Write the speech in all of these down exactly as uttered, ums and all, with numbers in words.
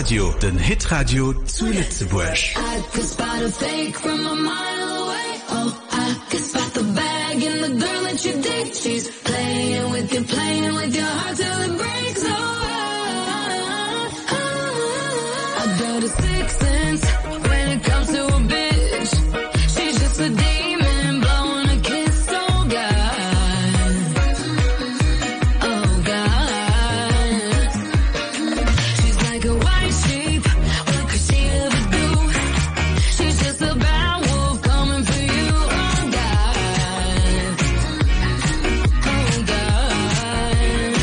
Radio, den Hitradio zu Lützeburg. I could spot a fake from a mile away. Oh, I could spot the bag in the girl that you dig. She's playing with you, playing with your heart till it breaks. Oh, oh, oh. I got a sixth sense when it comes to a bitch. She's just a demon blowing a kiss. Oh God, oh God. She's like a white sheep. What could she ever do? She's just a bad wolf coming for you. Oh God, oh God.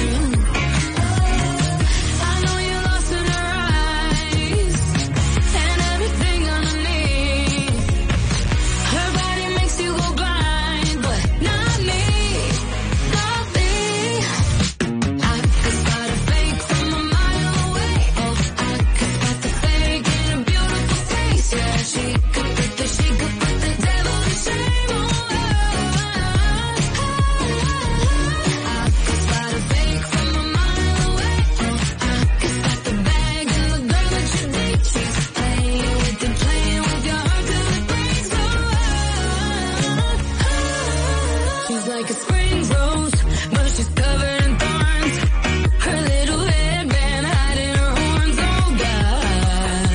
I know you're lost in her eyes and everything underneath. Her body makes you go blind, but not me, not me. I could spot a fake from a mile away. Oh, I could spot the fake in a beautiful face. Yeah, she could put the, she could put the devil to shame. Oh, I could spot a fake from a mile away. Oh, I could spot the bag in the girl that you dig. She's playing with you, playing with your heart till it breaks. Oh, she's like a spring rose, but she's covered in thorns. Her little headband hiding her horns. Oh God,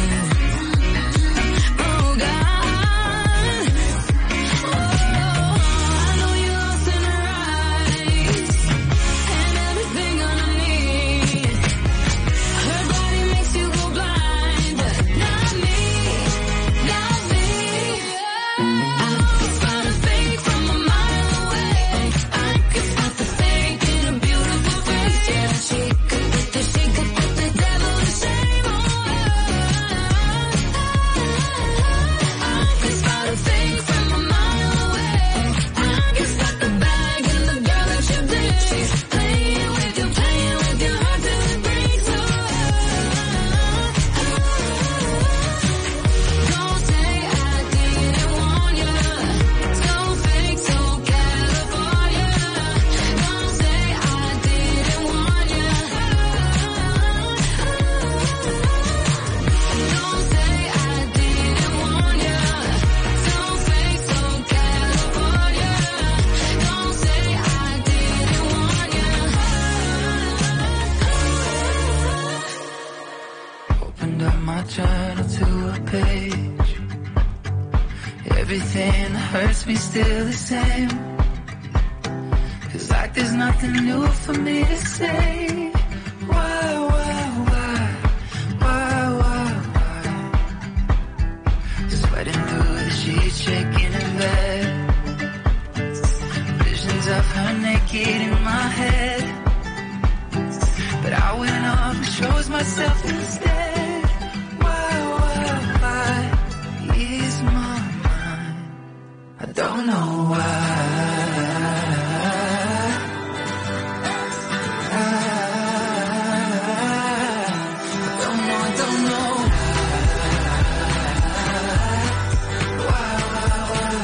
oh God. Oh, I know you're lost in her eyes and everything underneath. Her body makes you go blind, but not me, not me. I could spot a fake from a mile away. I could spot the fake in a beautiful face. Yeah, she could put the, she could put the devil to shame. Oh, I could spot a fake from a mile away. I could spot the bag in the girl that you dig. She's playing with you, playing with your heart till it breaks. Oh, don't say I didn't warn you. So fake, so California. Don't say I didn't warn you. Don't say I didn't warn you. So fake, so California. Don't say I didn't warn you. Opened up my journal to a page. Everything that hurts me still the same. Feels like there's nothing new for me to say. Why, why, why, why, why, why? Sweating through the sheets, shaking in bed. Visions of her naked in my head. But I went off and chose myself instead. Why, why, why ease my mind? I don't know why. I don't know, I don't know why, why, why.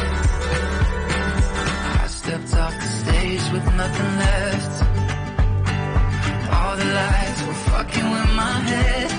I stepped off the stage with nothing left. All the lights were fucking with my head.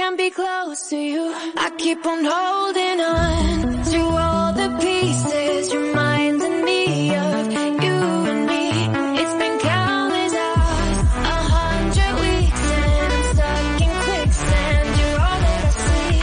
can't be close to you. I keep on holding on to all the pieces reminding me of you and me. It's been countless hours, a hundred weeks, and I'm stuck in quicksand. You're all that I see.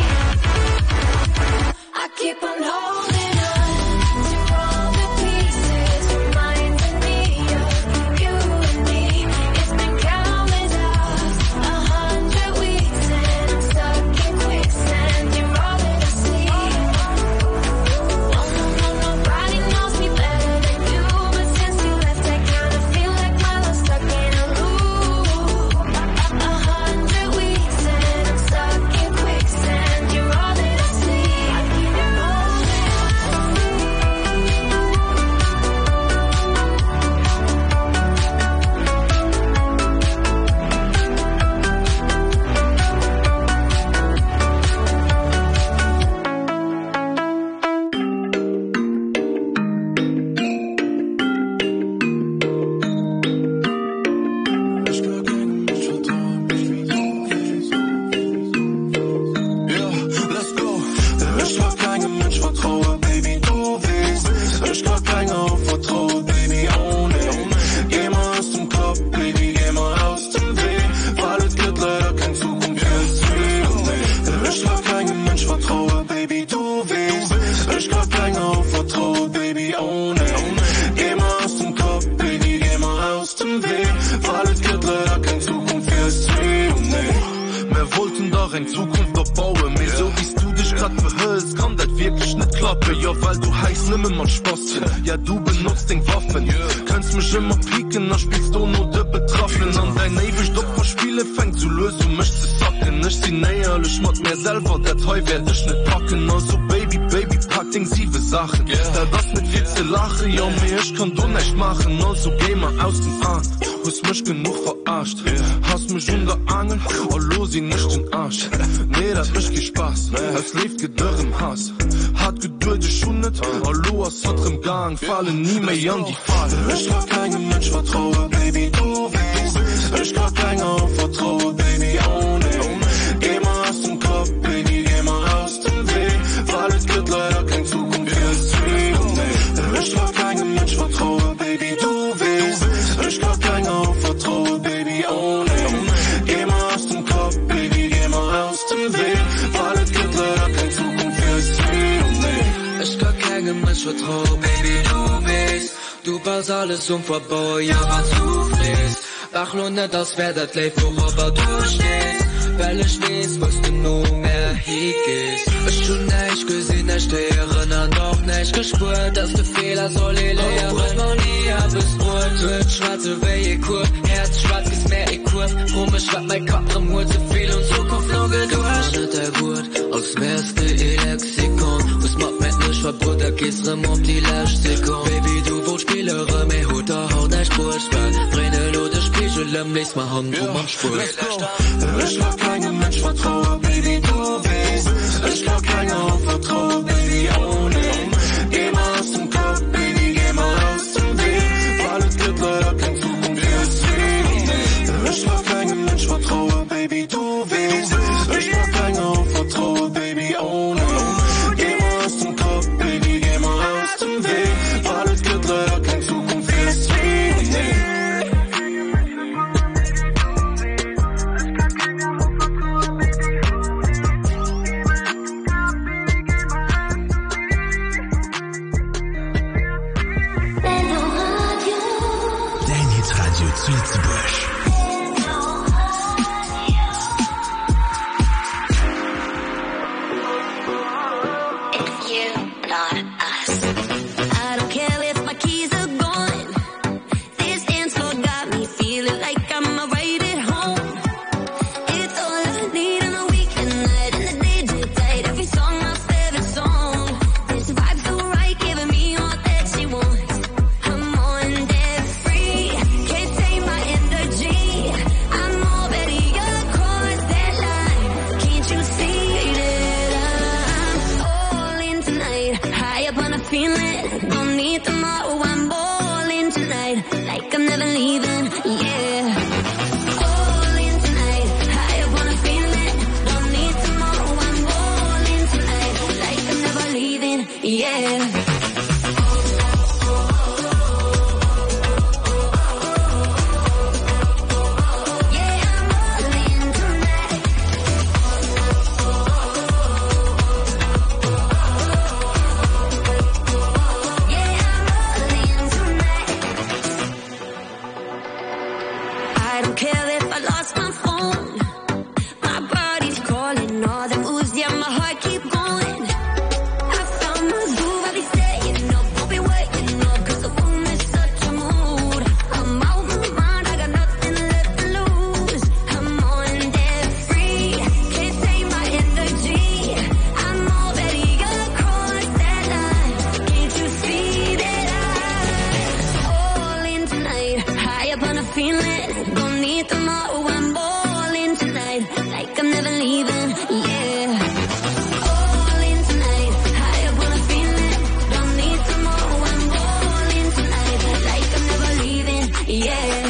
I keep on holding on to all the pieces reminding me of you and me. It's been countless hours, a hundred weeks, and I'm stuck in quicksand. You're all that I see. No, no, no, nobody knows me better than you, but since you left, I kinda feel like my love's stuck in a loop. A hundred weeks, and I'm stuck in quicksand. You're all that I see. I keep on holding Let's go. Ich kann keinem Mensch vertrauen, Baby, du weißt. Ich kann keiner auf Vertrauen, Baby, auch nicht. Geh mal aus dem Kopf, Baby, geh mal aus dem Weg. Weil es gibt leider keine Zukunft fürs Leben. Ich kann keinem Mensch vertrauen, Baby, du weißt. Ich kann keiner auf Vertrauen, Baby, auch nicht. Geh mal aus dem Kopf, Baby, geh mal aus dem Weg. Weil es gibt leider keine Zukunft fürs Leben. Wir wollten doch eine Zukunft aufbauen, mir so wie du dich grad verhältst, kann das wirklich nicht klappen, ja, weil du heißt nimmer mal Spaß, ja, du benutzt den Waffen, kannst mich immer pieken, dann spielst du nur der Betroffenen, an dein ewig Doppelspiele fängt zu lösen, du möchtest sacken, ich zieh näher, ich mach mir selber, der Teil werd ich nicht packen, also Baby, Baby, pack intensive Sachen, da das mit viel zu lachen, ja, mir ich kann du nicht machen, also geh mal aus dem Arm, hast mich genug verarscht, hast mich unterangelt, oh, los sie nicht den Arsch, nee, das ist kein Spaß, es lebt Gedörr im Hass, hat Geduld, ich schon nicht, hallo, aus unserem Gang, fallen nie mehr an die Falle. Ich kann keinem Mensch vertrauen, Baby, du weißt, ich kann keiner auf Vertrauen, Baby, auch nicht. Geh mal aus dem Kopf, Baby, geh mal aus dem Weg, weil es gibt leider keine Zukunft fürs Leben. Ich kann keinem Mensch vertrauen, Baby, du weißt, ich kann keiner auf Vertrauen, Baby, auch nicht. Geh mal aus dem Kopf, Baby, geh mal aus dem Weg, weil es gibt leider keine Zukunft fürs Leben. Ich kann keinem Mensch vertrauen, Baby, du weißt. Du baust alles um vorbei, ja, was du fliehst. Ach, nur nicht, das wär das Leben, worüber du stehst. Weil ich weiß, was du nur mehr hingehst. Ich schon nicht gesehen, ich te erinnern, doch nicht gespürt, dass du Fehler soll ich lehren. Und noch nie hab es Brot, mit schwarze Wege kurz, Herz schwarz ist mehr ich kurz. Drum ich schwapp mein Kopf am Hut, zu viel und Zukunft noch gedurcht. Nicht der Wut, als wärst du ihr Lexikon. Was macht mit nicht verbot, da geht's rum um die Lashtikon. Baby, du wollt Spielere, mehr Hut, da haut nicht Spurtschwall. Brenne Lode, Spiegel, im nächst Mal Hand, wo man spurt. Ich kann keinem Mensch vertrauen, Baby, du weißt. Ich kann keiner auf Vertrauen, Baby, auch nicht. Geh mal aus dem Kopf, Baby, geh mal aus dem Weg, weil es gibt leider keine Zukunft fürs Leben. Ich kann keinem Mensch vertrauen, Baby, du weißt. Ich kann keiner auf Vertrauen, Baby, auch nicht. Geh mal aus dem Kopf, Baby, geh mal aus dem Weg, weil es gibt leider keine Zukunft fürs Leben. Dein Hitradio zu Lützeburg. It's you, not us. I don't care if my keys are gone. This dance floor got me feeling like I'm right at home. It's all I need on a weekend night, and the D J played every song, my favorite song. This vibe so right, giving me all that she wants. I'm on that free, can't tame my energy. feeling. Don't need tomorrow, I'm balling tonight. Like I'm never leaving, yeah. All in tonight, high up on a feeling. Don't need tomorrow, I'm balling tonight. Like I'm never leaving, yeah.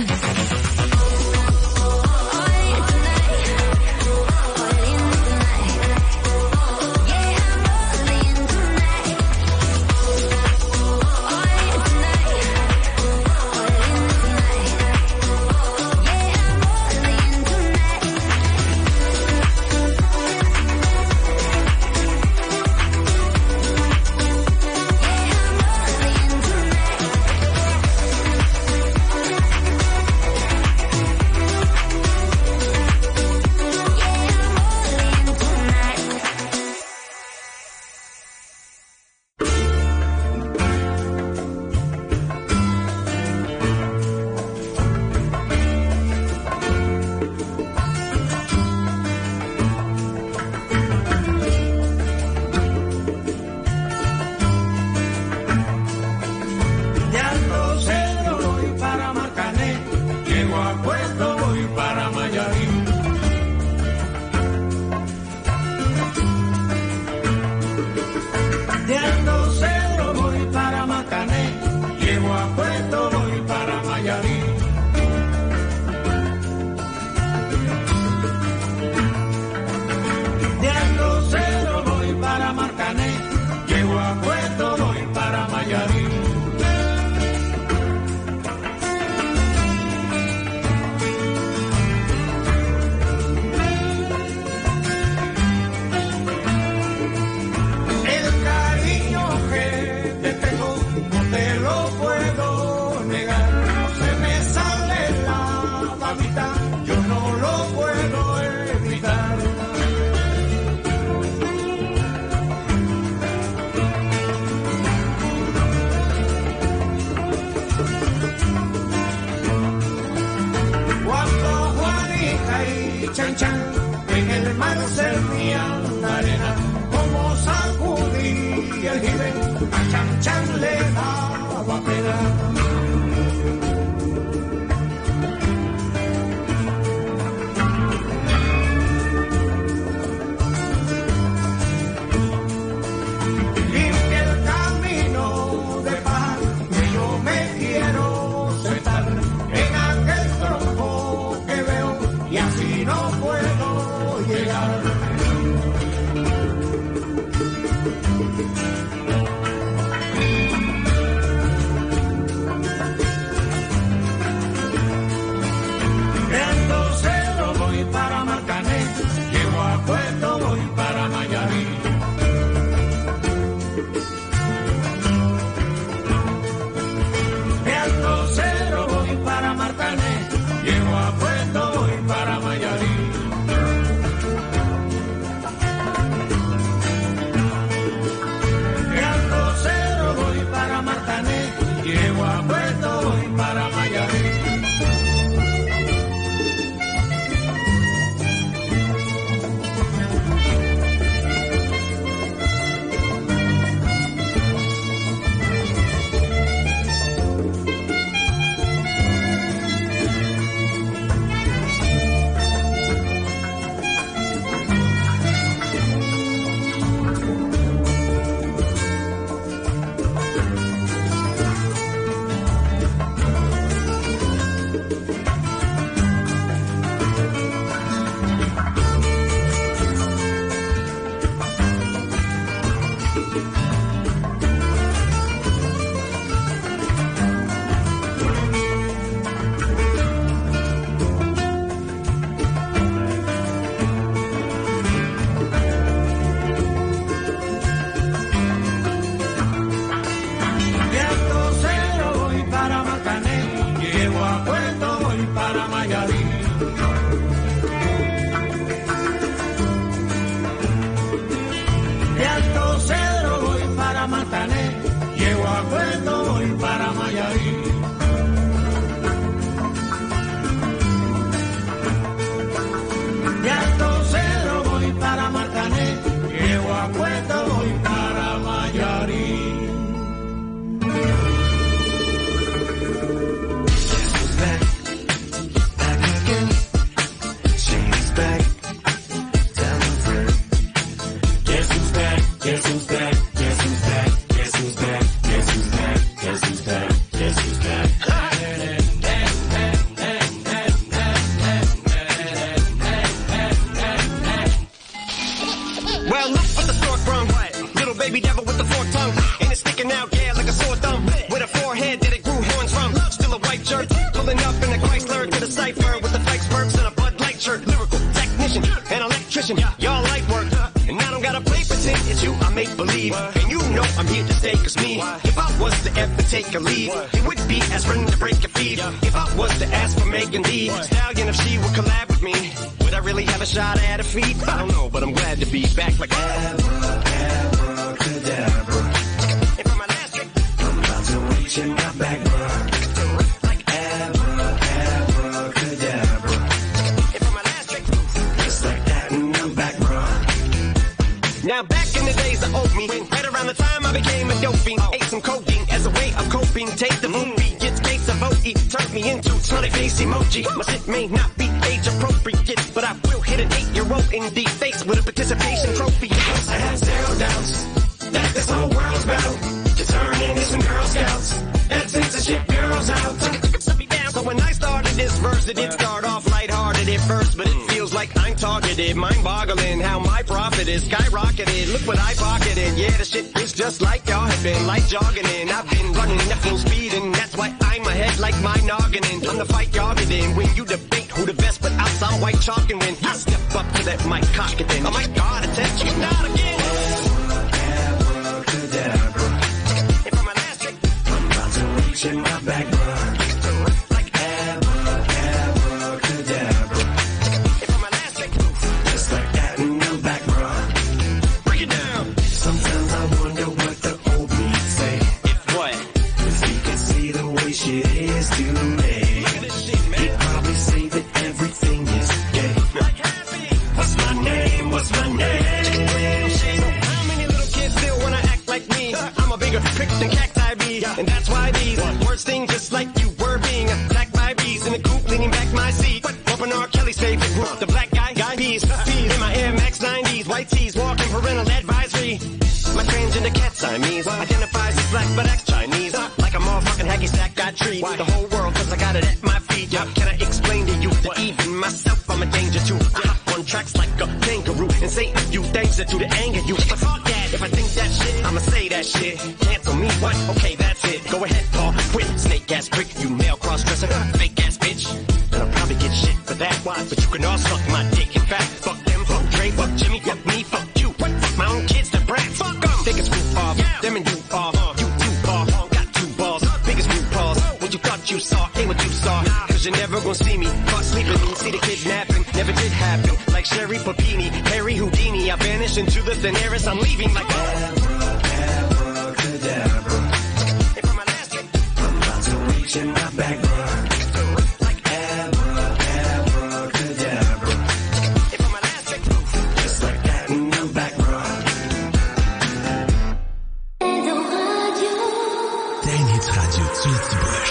Y así no puedo a cipher with the flex perks and a Bud Light shirt. Lyrical technician and electrician, y'all light work. And I don't gotta play pretend, it's you I make believe. And you know I'm here to stay, cause me, if I was to ever take a leave, it would be as friend to break a feed. If I was to ask for Megan Thee Stallion, if she would collab with me, would I really have a shot at a feat? I don't know, but I'm glad to be back like abracadabra. And for my last trick, I'm about to reach in my back, bro. Like abracadabra. And for my last trick, just like that, and I'm back, bro. Now back in the days of old me, right around the time I became a dope fiend, ate some codeine as a way of coping. Take the movie, gets case of O E, turned me into smiley face emoji. My shit may not be age appropriate, but I will hit an eight-year-old in the face with a participation trophy. Yes, I have zero doubts that this whole world's about to turn into some Girl Scouts. That censorship girls out. So when I started this verse, it did start off lighthearted at first, but it feels like I'm targeted. Mind-boggling how my profit is skyrocketed. Look what I pocketed. Yeah, the shit is just like y'all have been, like jogging in. I've been running at full speed, and that's why I'm ahead like my noggin. I'm the fight y'all get in. When you debate who the best, but out some white chalk, and when I step up to that mic, cock it then. Oh my God, attention, not again. Abracadabra. And for my last trick, I'm about to reach in my back, bro. And that's why these words sting just like you were being attacked by bees in the coop, leaning back my seat. Bumping R. Kelly's favorite group, the black guy, guy bees. In my Air Max nineties, white tees, walking parental advisory. My transgender cat Siamese identifies as black but acts Chinese. Like a motherfucking hacky sack, got treat the whole world cause I got it at my feet. Can I explain to you that even myself I'm a danger to? I hop on tracks like a kangaroo and say a few things that do to anger you. But fuck that, if I think that shit, I'ma say that shit. Cancel me, what? Okay, that's it. Go ahead, Paul, quit. Snake ass prick, you male cross-dresser, fake ass bitch. And I'll probably get shit for that. Why? But you can all suck my dick. In fact, fuck them, fuck Dre, fuck Jimmy, fuck me, fuck you. What? Fuck my own kids, the brats. Fuck them. Biggest group off, yeah. Them and you off. Uh, you two off, got two balls. Biggest group balls. What you thought you saw ain't what you saw. Cause you're never gonna see me caught sleeping. See the kidnapping, never did happen. Like Sherry Papini, Harry Houdini. I vanish into the thin air as I'm leaving like abracadabra. In my back, bro. Like abracadabra. And for my last trick, just like that, and I'm back, bro. Dein Hitradio Zülzbusch.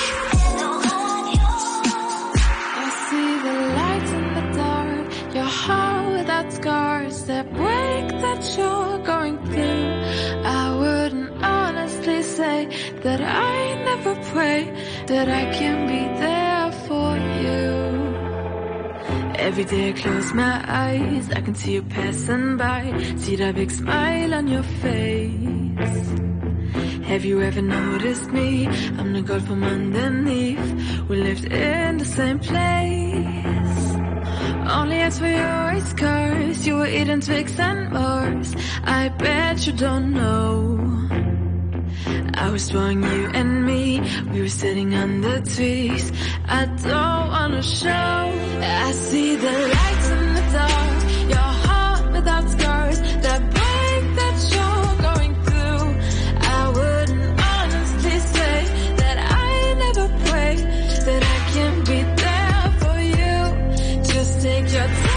I see the lights in the dark, your heart without scars that break that you're going through. I wouldn't honestly say that I never pray that I can be there for you. Every day I close my eyes, I can see you passing by, see that big smile on your face. Have you ever noticed me? I'm the girl from underneath. We lived in the same place. Only asked for your race cars, you were eating Twix and Mars. I bet you don't know I was drawing you and me. We were sitting under trees. I don't wanna show. I see the lights in the dark, your heart without scars that break that you're going through. I wouldn't honestly say that I never pray that I can be there for you. Just take your time.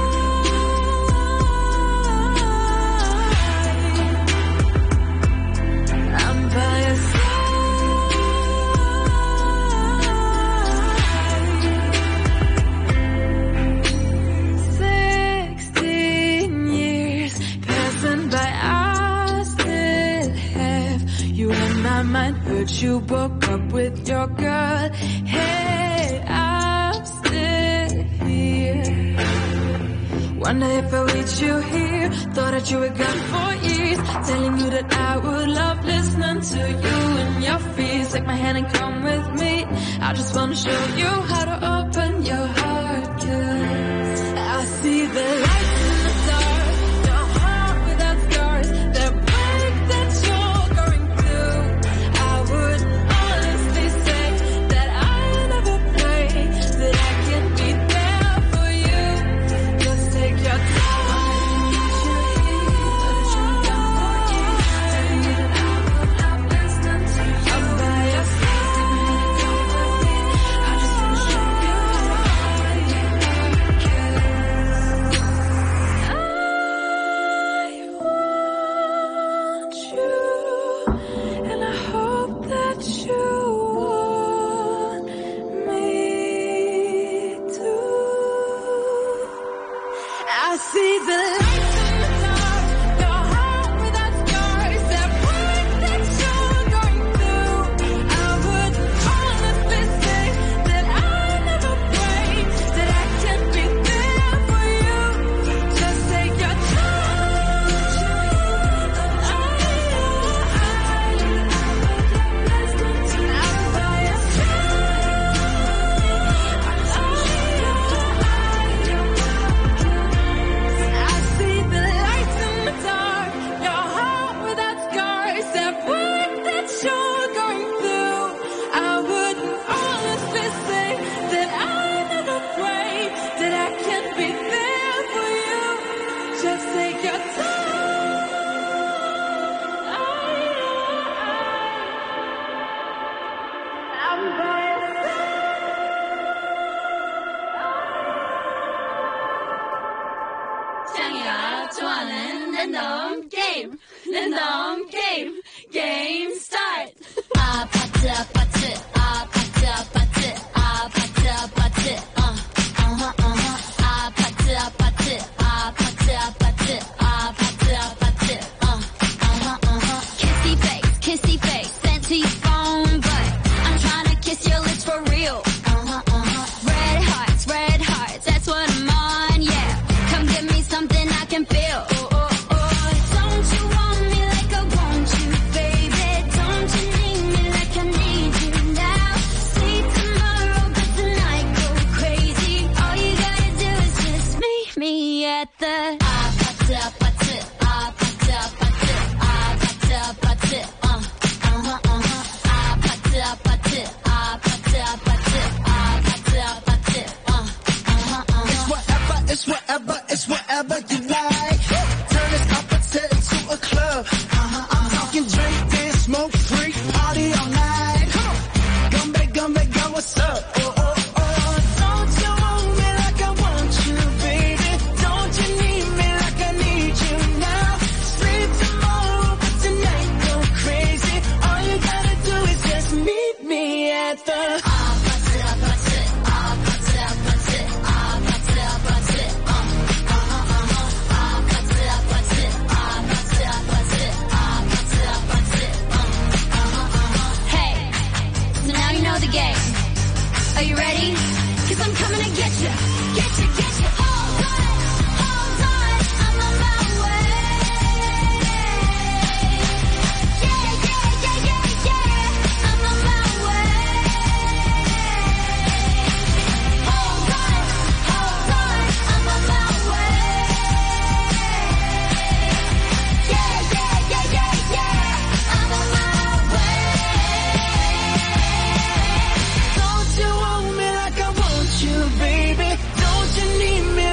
Mind hurt, you broke up with your girl. Hey, I'm still here. Wonder if I reach you here. Thought that you were gone for years. Telling you that I would love listening to you and your fears. Take my hand and come with me. I just wanna show you how to open your I see the lights in the dark, your heart without scars, that work that you're going through. I would honestly say that I never prayed, that I can't be there for you. Just take your time. I, I, I'm by your side. I see the lights in the dark, your heart without scars, that work that you're going through. I wouldn't honestly say that I never prayed, that I can't be there for you. Just take your time. I'm by your 짱이가 좋아하는 랜덤 게임, 랜덤 게임, 게임 스타트. 아파트 아파트 아파트 아파트 아파트 아파트 어 어허 어허 아파트 아파트 아파트 아파트 아파트 아파트 어 어허 어허 kissy face kissy face sent to your phone but I'm trying to kiss your lips for real. Uh-huh, uh-huh. Red hearts, red hearts, that's what I'm on, yeah. Come give me something I can feel. Oh, oh, oh. Don't you want me like I want you, baby? Don't you need me like I need you now? Sleep tomorrow, but tonight go crazy. All you gotta do is just meet me at the 아파트 아파트 아파트 아파트 아파트 아파트 어 어허 어허 아파트 아파트 아파트 아파트 아파트 아파트 어 어허 어허 Whatever, it's whatever, it's whatever you like. Turn this opposite into a club. Uh-huh, I'm talking drink, dance, smoke, freak, party all night. Come on, come back, come back, girl, what's up? Oh, oh, oh. Don't you want me like I want you, baby? Don't you need me like I need you now? Sleep tomorrow, but tonight go crazy. All you gotta do is just meet me at the 아파트 아파트 아파트 아파트 아파트 아파트 어 어허 어허 아파트 아파트 아파트 아파트 아파트 아파트 어 어허 어허 Hey, so now you know the game. Are you ready? 'Cause I'm coming to get you, get you, get you. Hold on, hold on, I'm on my way. Yeah, yeah, yeah, yeah, yeah, I'm on my way. Hold on, hold on, I'm on my way. Yeah, yeah, yeah, yeah, yeah, I'm on my way. Don't you want me like I want you, baby? Don't you need me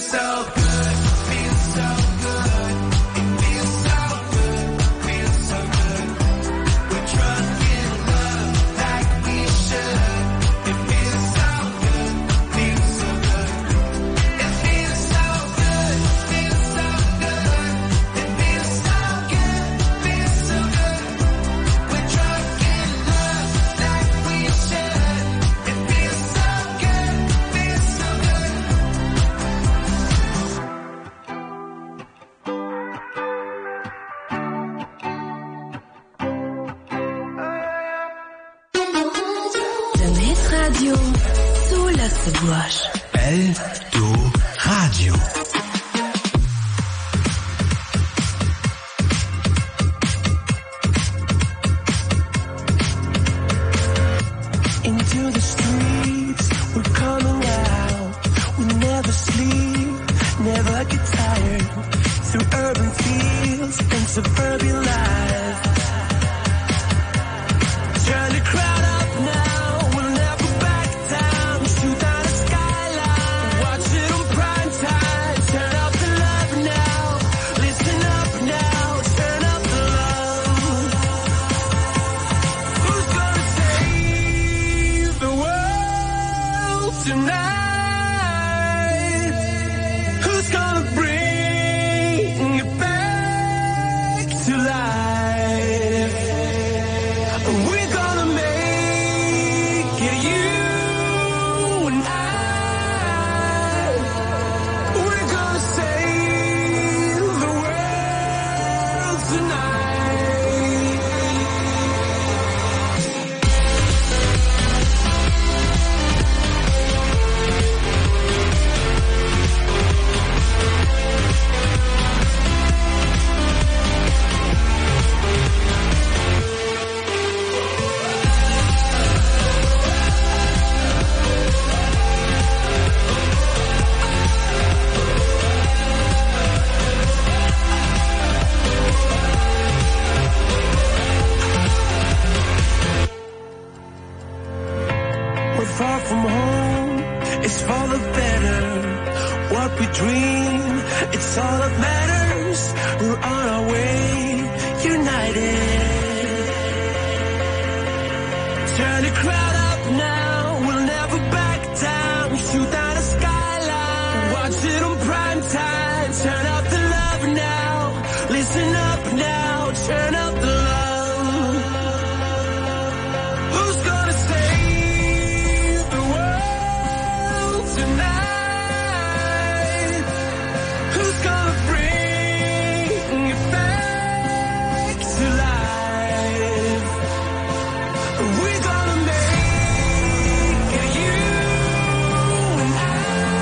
so good, feels so good. It feels so good, feels so good. We're drunk in love like we should. It feels so good, feels so good. It feels so good, feels so good. It feels so good, feels so good. We're drunk in love like we should. It feels so good, feels so good. Dance Radio sous la Subwash. Eldo Radio. Into the streets, we're coming out. We never sleep, never get tired. Through urban fields and suburban life. Turn the crowd up now, we'll never back down. Shoot down the skyline, watch it on prime time. Turn up the love now, listen up now. Turn up the love. Who's gonna save the world tonight? Who's gonna bring it back to life? We're gonna make it, you and I. We're gonna save the world tonight. We're far from home, it's for the better. What we dream, it's all that matters. We're on our way, united. Turn the crowd up now, we'll never back down. Shoot down the skyline, watch it on prime time. Turn up the love now, listen up now. Turn up the love. Who's gonna save the world tonight? Who's gonna bring it back to life? We're gonna make it, you and I.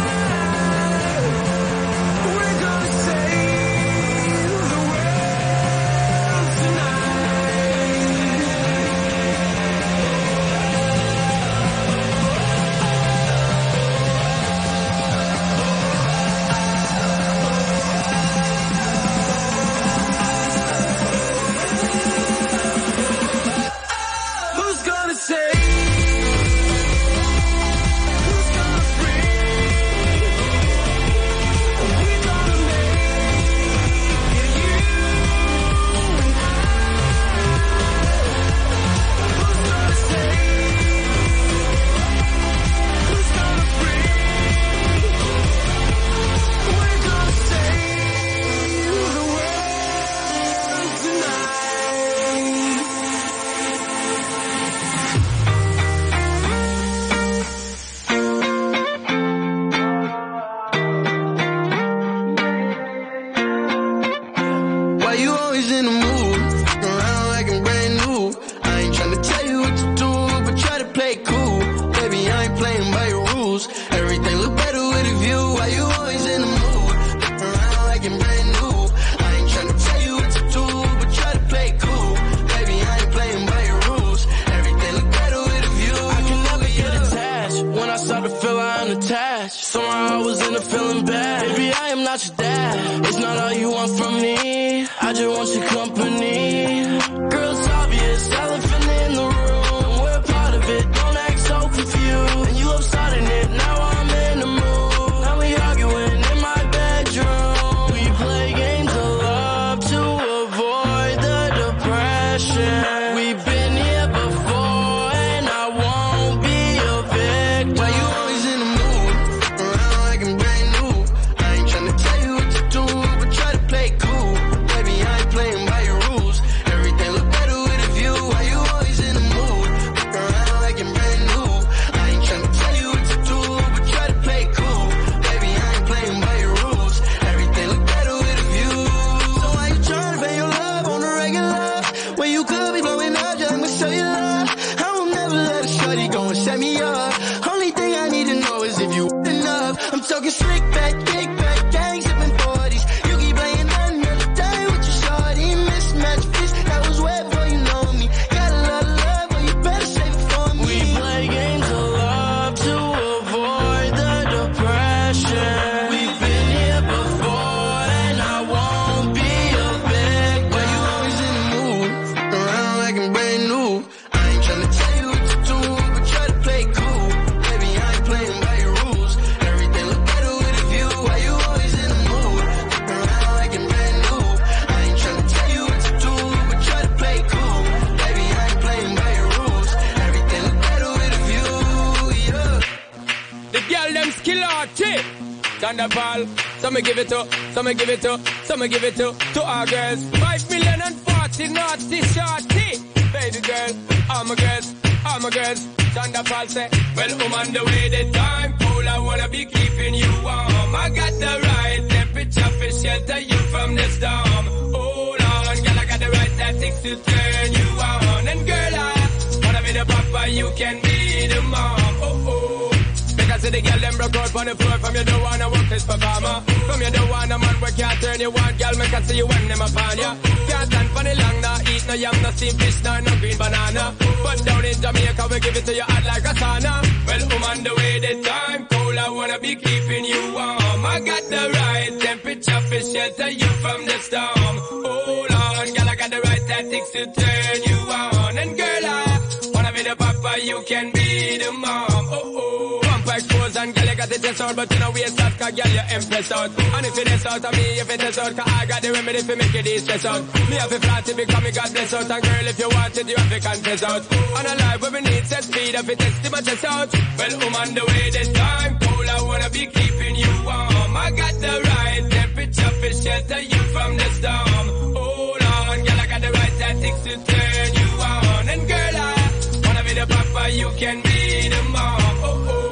We're gonna save the world tonight. Who's gonna save? Who's gonna bring? We're gonna make it, you and I. Who's gonna save? Who's gonna bring? We're gonna save the world tonight. Why you always in the mood? Fucking around like I'm brand new. I ain't tryna tell you what to do, but try to play it cool. Baby, I ain't playing by your rules. Everything look better with a view. Why you always in the mood? Fucking around like I'm brand new. I ain't tryna tell you what to do, but try to play it cool. Baby, I ain't playing by your rules. Everything look better with a view. I can never get attached. When I start to feel I'm attached, somehow I was in a feeling bad. Baby, I am not your dad. It's not all you want from me. I just want your company. Girl, it's obvious, elephant in the room. We're part of it, don't act so confused. And you love starting it, now I'm in the mood. Now we arguing in my talking slick back, kick back, gang sipping forties. You keep playing another day with your shorty. Mismatch fish, that was wet, boy, you know me. Got a lot of love, but you better save it for me. We play games of love to avoid the depression. We've been here before, and I won't be a victim. Why you always in the mood? Around like I'm brand new. I ain't tryna tell you what to do, but try to play cool. Baby, I ain't playing by your rules. Everything look better with a view. Why you always in the mood? Around like I'm brand new. I ain't tryna tell you what to do, but try to play cool. Baby, I ain't playing by your rules. Everything look better with a view, yeah. The girl them skill out, chick. Thunderball, some me give it to, some me give it to, some me give it to, to our girls. Five million and forty naughty shorty. Baby girl, all my girls, all my girls. Thunderball say, well, I'm on the way, the time cool, I wanna be keeping you warm. I got the right temperature for shelter you from the storm. Hold on, girl, I got the right tactics to turn you on. And girl, I wanna be the papa, you can be the mom. Oh, oh. Because the girl them broke out on the floor. From you don't wanna work this performer. From you don't wanna man where can't turn you on. Girl, make I see you when them upon ya. Can't stand for the long, nah eat no yam, no steamed fish, nah no green banana. But down in Jamaica we give it to you hot like a sauna. Well, I'm on the way, the time cold, I wanna be keeping you warm. I got the right temperature for shelter you from the storm. Hold on, girl, I got the right tactics to turn you on. And girl, I wanna be the papa, you can be the mom. Oh, oh. Expose and girl, you got the test out, but you know we start, cause girl, you impress out. And if it is out of me, if it is out, cause I got the remedy for make it stress out. Me have to flat to become me God bless out. And girl, if you want it, you have to confess out. On a life where we need set speed, if it test my chest out. Well, I'm on the way, this time cool, I wanna be keeping you warm. I got the right temperature for shelter you from the storm. Hold on, girl, I got the right tactics to turn you on. And girl, I wanna be the papa, you can be the mom. Oh, oh.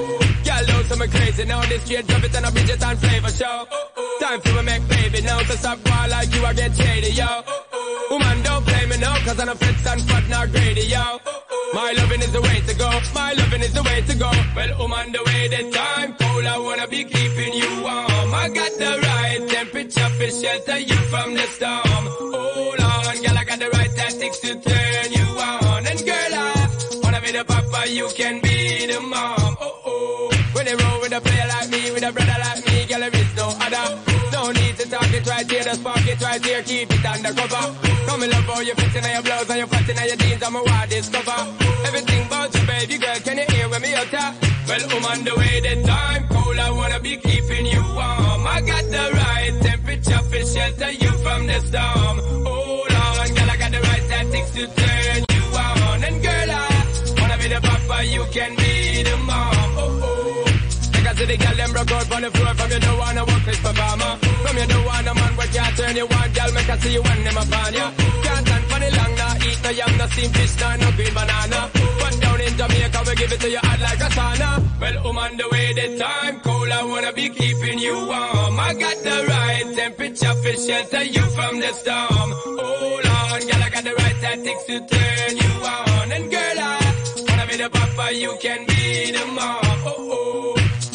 So me crazy now, this straight drop it on a Bridget and flavor show. Time for me make baby now, so stop war like you, I get shady, yo. Woman, don't play me now, cause I'm a fits and fat, not greedy, yo. My loving is the way to go, my loving is the way to go. Well, I'm on the way, the time cold, I wanna be keeping you warm. I got the right temperature for shelter you from the storm. Hold on, girl, I got the right tactics to turn you on. And girl, I wanna be the papa, you can be the mom. Oh, oh. When they roll with a player like me, with a brother like me, girl, there is no other. No need to talk it right here, the spark it right here, keep it undercover. Come and love how you fit in your blouse and you fat in your jeans, I'm a wild discover. Everything about you, baby girl, can you hear when me utter? Well, I'm on the way, the time cold, I wanna be keeping you warm. I got the right temperature for shelter you from the storm. Hold on, girl, I got the right tactics to turn you on. And girl, I wanna be the papa, you can be the mom. Oh, oh. See the girl them broke out on the floor. From you don't wanna work this performer. From you don't wanna man where can't turn you on. Girl, make I see you when them upon ya. Can't stand for the long, nah eat no yam, no steamed fish, nah no green banana. But down in Jamaica we give it to you hot like a sauna. Well, I'm on the way, the time cold, I wanna be keeping you warm. I got the right temperature for shelter you from the storm. Hold on, girl, I got the right tactics to turn you on. And girl, I wanna be the papa, you can be the mom. Oh, oh.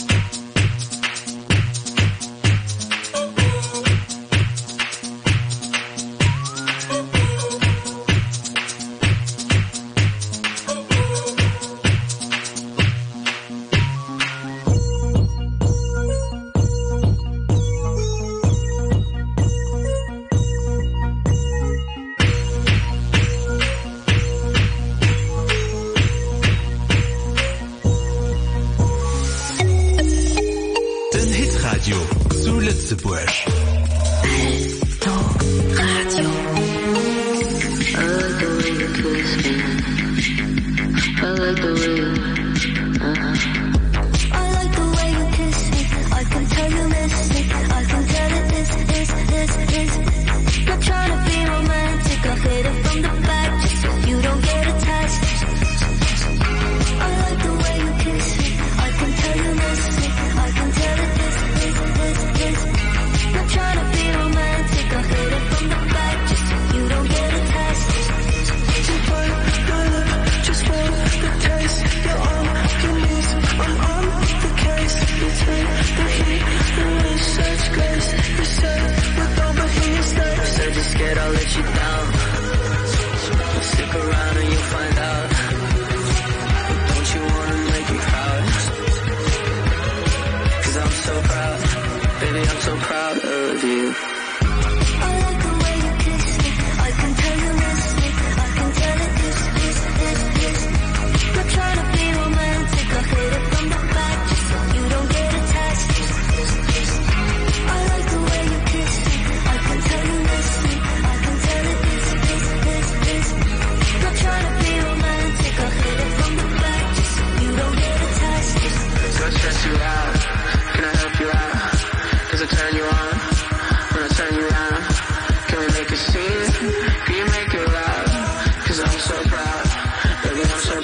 zu Lützeburg. Trying to be romantic.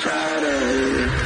Friday.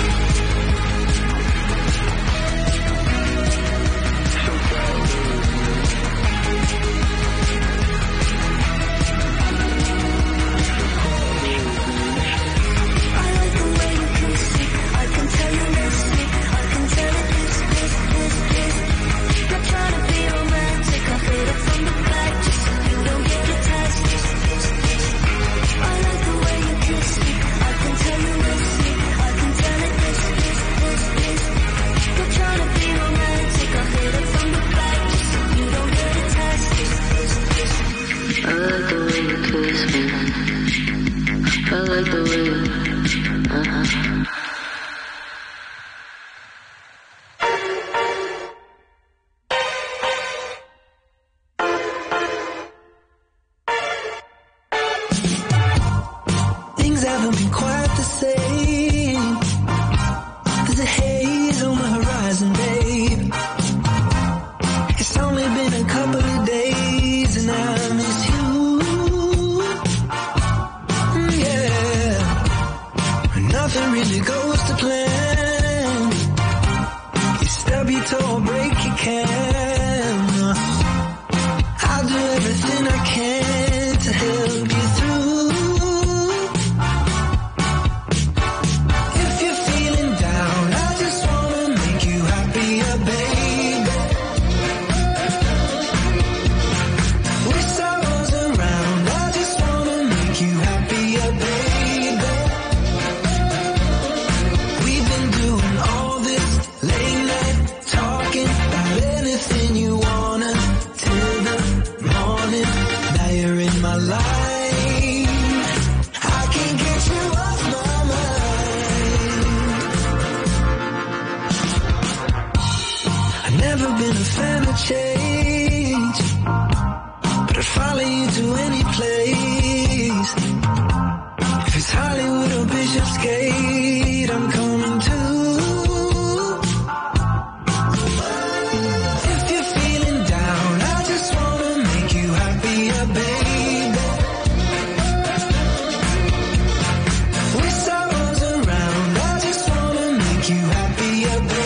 Things haven't been quite the same. There's a haze on the horizon, babe. It's only been a couple of days and I miss you. Mm, yeah. Nothing really goes to plan. You stub your toe or break your can. I'll do everything I can to help you through. Change, but I'd follow you to any place. If it's Hollywood or Bishopsgate, I'm coming too. If you're feeling down, I just wanna make you happier, baby. With sorrows around, I just wanna make you happier, baby.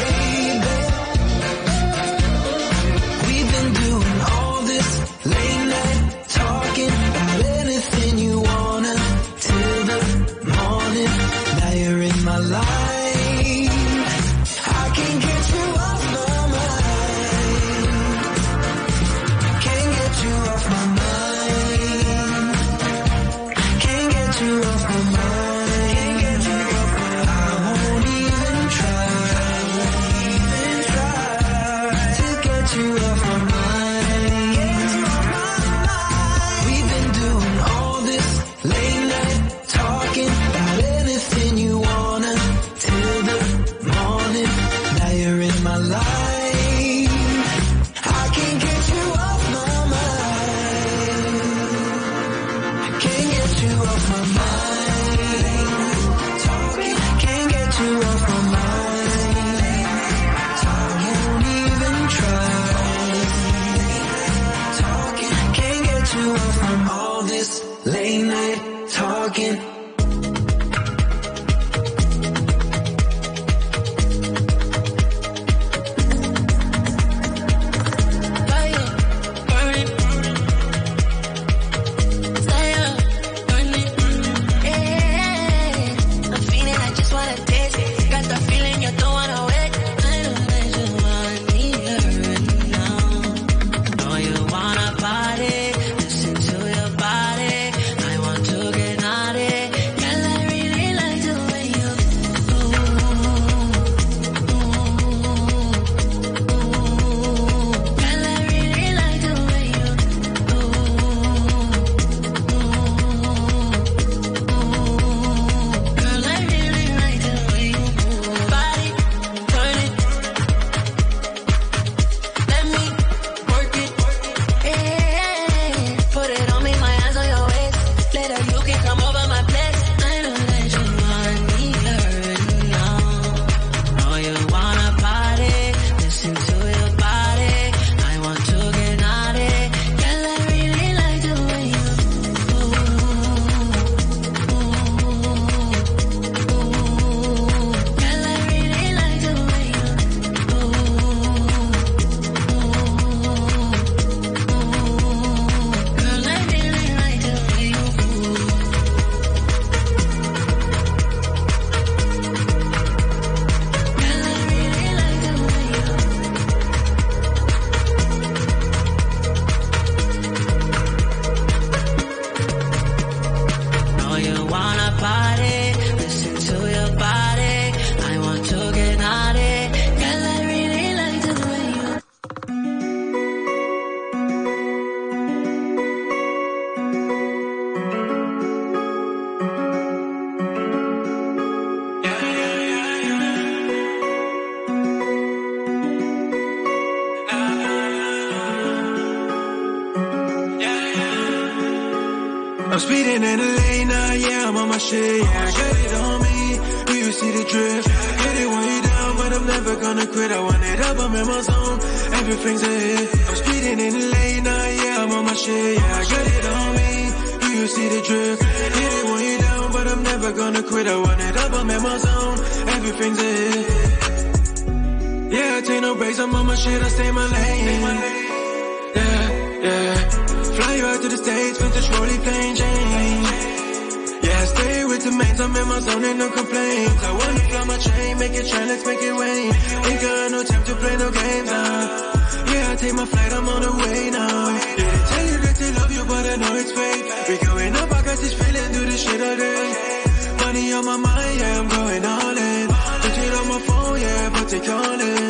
speeding in the lane now, yeah, I'm on my shit, yeah, I got it on me. Do you see the drift? Get it when you down, but I'm never gonna quit. I want it up, I'm in my zone. Everything's a hit. I'm speeding in the lane now, yeah, I'm on my shit, yeah, I got it on me. Do you see the drift? Get it when you down, but I'm never gonna quit. I want it up, I'm in my zone. Everything's a hit. Yeah, I take no breaks, I'm on my shit, I stay in my lane. Yeah, yeah. Fly you out to the States, vintage rolling plane change. Yeah, stay with the mains, I'm in my zone, ain't no complaints. I wanna fly my chain, make it shine, let's make it rain. Ain't got no time to play no games now. Yeah, I take my flight, I'm on the way now. Yeah, they tell you that they love you, but I know it's fake. We going up, I got this feeling, do this shit all day. Money on my mind, yeah, I'm going all in. Put it on my phone, yeah, but they calling.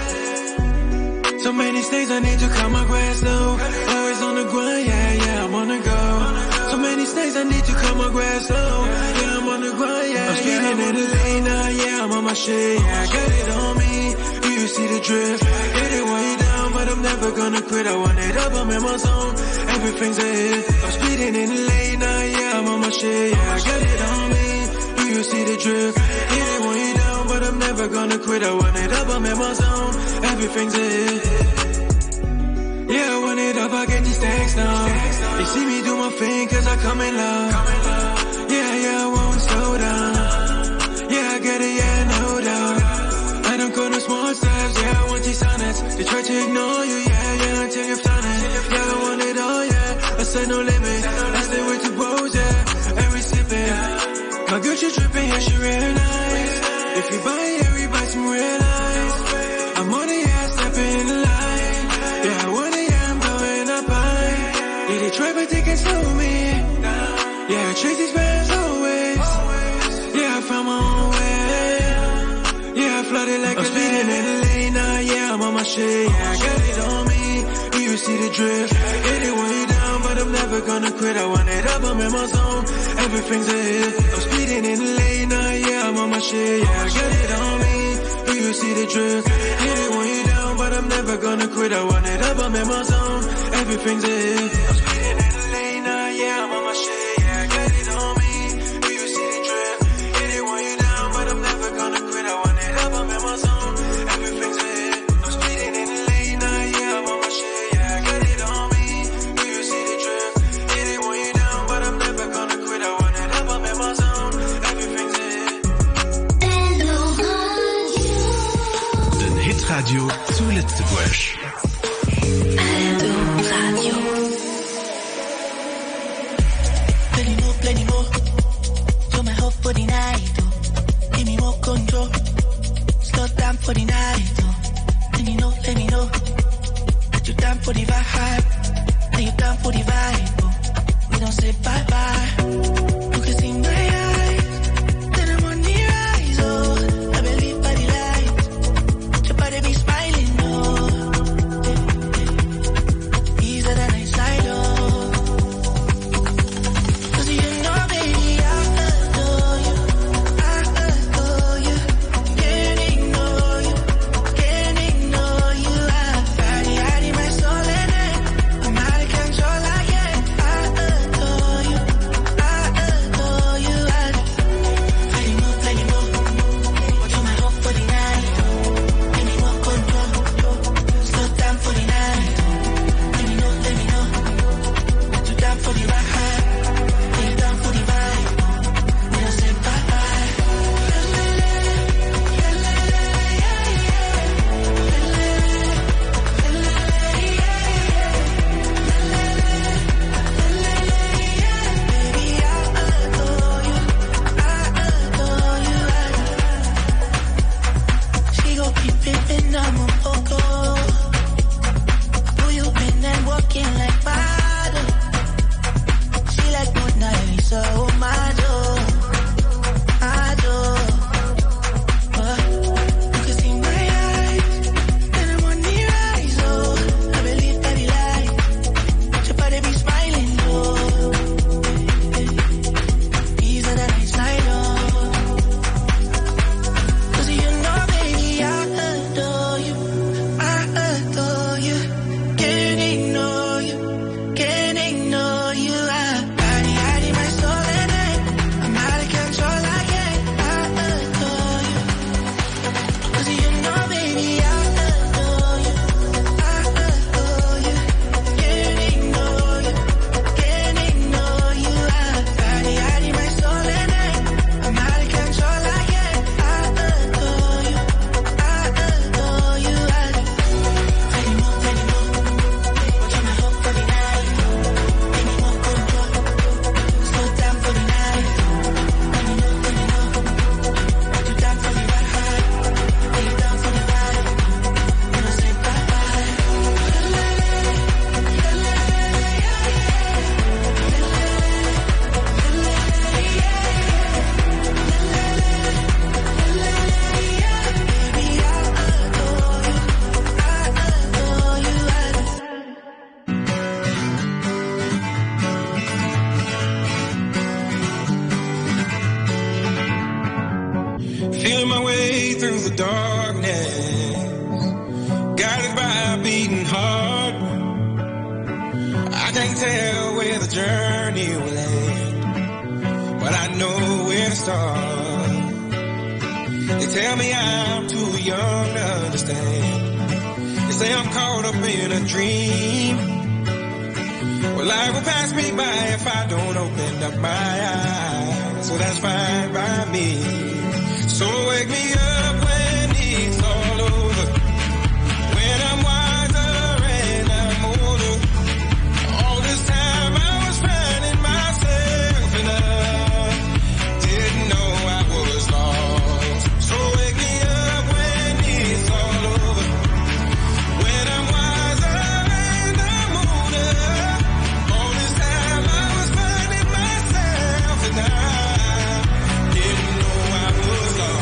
So many states I need to cut my grass low. Always on the grind, yeah, yeah, I'm on the go. So many states I need to cut my grass low. Yeah, I'm on the grind, yeah, I'm speeding in the lane now, yeah, I'm on my shit, yeah, I got it on me. Do you see the drift? Get it when you down, but I'm never gonna quit. I want it up, I'm in my zone. Everything's a hit. I'm speeding in the lane now, yeah, I'm on my shit, yeah, I got it on me. Do you see the drift? Get it when you down, but I'm never gonna quit. I want it up, I'm in my zone. Everything's a hit. Yeah, I want it up, I get these stacks now. They see me do my thing, cause I come in love. Yeah, yeah, I won't slow down. Yeah, I get it, yeah, no doubt. I don't go no small steps, yeah, I want these sonnets. They try to ignore you, yeah, yeah, until you've done it. Yeah, I want it all, yeah, I said no limit. I stay with the bros, yeah, and we sippin'. My Gucci dripping, yeah, she real nice. If you buy it, yeah, we buy some real eyes. I'm on it, yeah, stepping in the line. Yeah, I want it, yeah, I'm going up high. Yeah, they try, but they can slow me. Yeah, I chase these bands always. Yeah, I found my own way. Yeah, I flooded like I'm a speeding in the lane now, yeah, I'm on my shit. Yeah, I got it on me. Do you see the drift? Get it when you down, but I'm never gonna quit. I want it up, I'm in my zone. Everything's a hit. I'm speeding in the lane now, yeah, I'm on my shit. Yeah, I got it on me. Do you see the drift? Get it when you down, but I'm never gonna quit. I want it up, I'm in my zone. Everything's a hit. I'm speeding in the lane now, yeah, I'm on my shit. Yeah, I got it on me. Do you see the drift? Get it when you down, but I'm never gonna quit. I want it up, I'm in my zone. Everything's a hit. I'm speeding in the lane now, yeah, I'm on my shit. Yeah, I got it on me. Do you see the drift? Get it when you down, but I'm never gonna quit. I want it up, I'm in my zone. Everything's a hit. Den Hitradio zu Lützebusch. Plenty more, plenty more. You're my hope for the night, oh. Give me more control. Slow down for the night, oh. Let me know, let me know that you're down for the vibe. That you're down for the vibe, oh. We don't say bye-bye. You can see my eyes. Then I'm on the rise, oh. I believe by the light. Your body be smiling, oh. Easier than I side, oh. feeling my way through the darkness, guided by a beating heart. I can't tell where the journey will end, but I know where to start. They tell me I'm too young to understand. They say I'm caught up in a dream. Well, life will pass me by if I don't open up my eyes. So that's fine by me. So wake me up when it's all over, when I'm wiser and I'm older. All this time I was finding myself and I didn't know I was lost. So wake me up when it's all over, when I'm wiser and I'm older. All this time I was finding myself and I didn't know I was lost.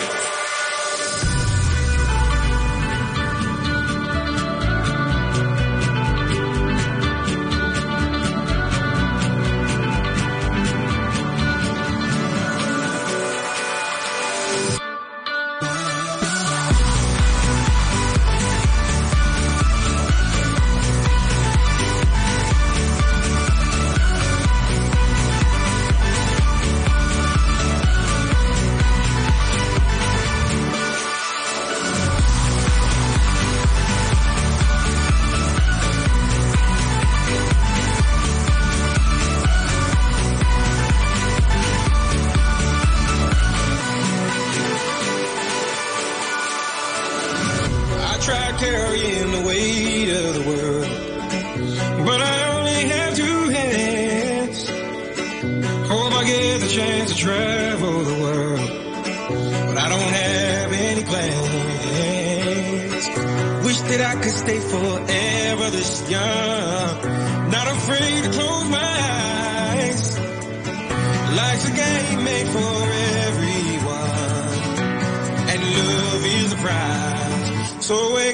I tried carrying the weight of the world, but I only have two hands. Hope I get the chance to travel the world, but I don't have any plans. Wish that I could stay forever this young, not afraid to close my eyes. Life's a game made for everyone, and love is the prize. So wait